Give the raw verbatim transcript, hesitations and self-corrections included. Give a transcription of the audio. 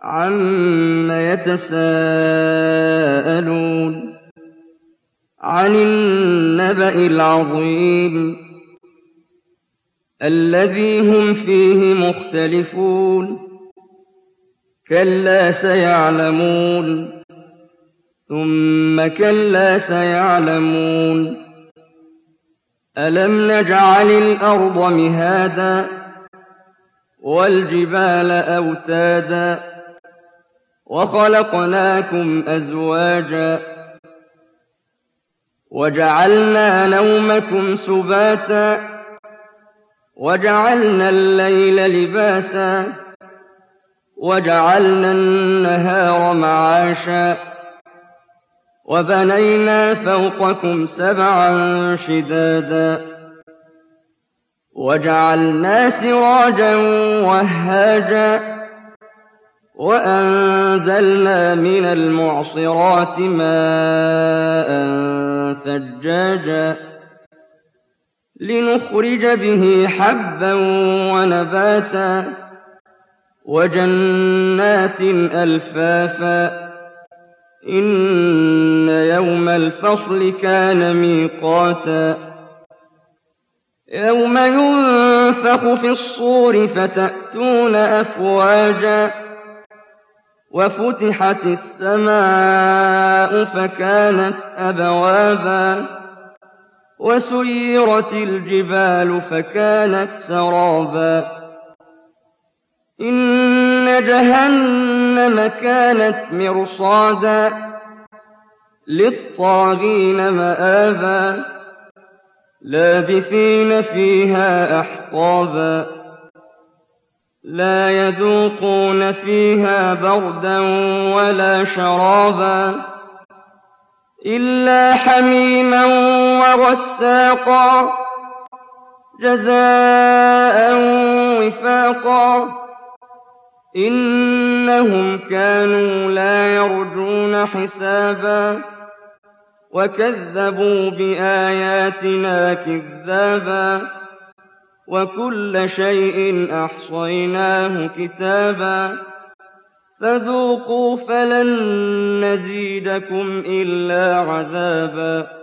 عَمَّ يَتَسَاءَلُونَ عَنِ النَّبَإِ الْعَظِيمِ الَّذِي هُمْ فِيهِ مُخْتَلِفُونَ كَلَّا سَيَعْلَمُونَ ثُمَّ كَلَّا سَيَعْلَمُونَ أَلَمْ نَجْعَلِ الْأَرْضَ مِهَادًا وَالْجِبَالَ أَوْتَادًا وَخَلَقْنَاكُمْ أَزْوَاجًا وَجَعَلْنَا نَوْمَكُمْ سُبَاتًا وَجَعَلْنَا اللَّيْلَ لِبَاسًا وَجَعَلْنَا النَّهَارَ مَعَاشًا وَبَنَيْنَا فَوْقَكُمْ سَبْعًا شِدَادًا وَجَعَلْنَا سِرَاجًا وَهَّاجًا وَأَنزَلْنَا مِنَ الْمُعْصِرَاتِ مَاءً ثَجَّاجًا لِّنُخْرِجَ بِهِ حَبًّا وَنَبَاتًا وَجَنَّاتٍ أَلْفَافًا إِنَّ يَوْمَ الْفَصْلِ كَانَ مِيقَاتًا يَوْمَ يُنفَخُ فِي الصُّورِ فَتَأْتُونَ أَفْوَاجًا وَفُتِحَتِ السَّمَاءُ فَكَانَتْ أَبْوَابًا وَسُيِّرَتِ الْجِبَالُ فَكَانَتْ سَرَابًا إِنَّ جَهَنَّمَ كَانَتْ مِرْصَادًا لِّلطَّاغِينَ مَآبًا لَّابِثِينَ فِيهَا أَحْقَابًا لَّا يَذُوقُونَ فِيهَا بَرْدًا وَلَا شَرَابًا إِلَّا حَمِيمًا وَغَسَّاقًا جَزَاءً وِفَاقًا إِنَّهُمْ كَانُوا لَا يَرْجُونَ حِسَابًا وَكَذَّبُوا بِآيَاتِنَا كِذَّابًا وَكُلَّ شَيْءٍ أَحْصَيْنَاهُ كِتَابًا فَذُوقُوا فَلَن نَّزِيدَكُمْ إِلَّا عَذَابًا